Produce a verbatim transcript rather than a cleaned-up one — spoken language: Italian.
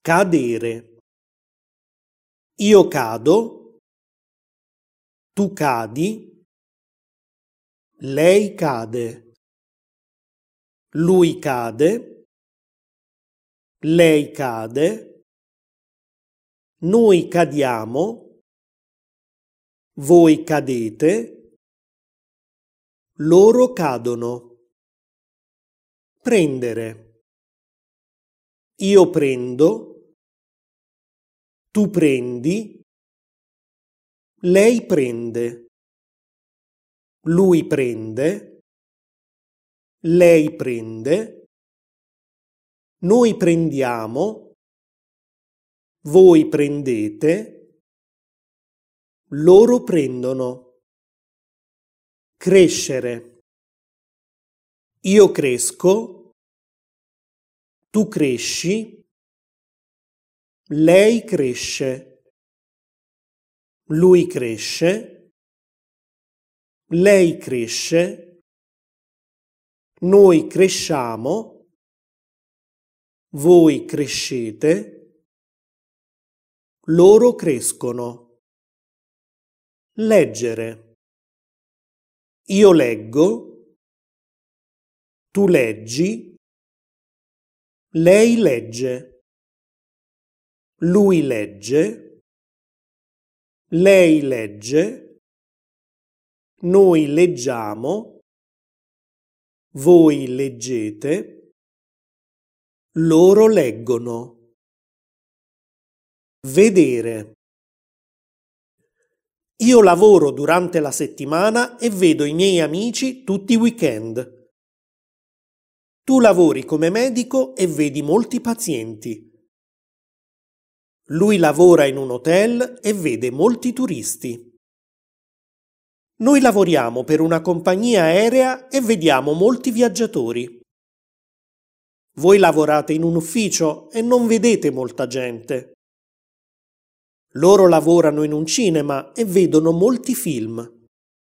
Cadere. Io cado, tu cadi, lei cade, lui cade, lei cade, noi cadiamo, voi cadete, loro cadono. Prendere. Io prendo, tu prendi, lei prende, lui prende, lei prende, noi prendiamo, voi prendete, loro prendono. Crescere. Io cresco, tu cresci, lei cresce, lui cresce, lei cresce, noi cresciamo, voi crescete, loro crescono. Leggere. Io leggo, tu leggi, lei legge, lui legge, lei legge, noi leggiamo, voi leggete, loro leggono. Vedere. Io lavoro durante la settimana e vedo i miei amici tutti i weekend. Tu lavori come medico e vedi molti pazienti. Lui lavora in un hotel e vede molti turisti. Noi lavoriamo per una compagnia aerea e vediamo molti viaggiatori. Voi lavorate in un ufficio e non vedete molta gente. Loro lavorano in un cinema e vedono molti film.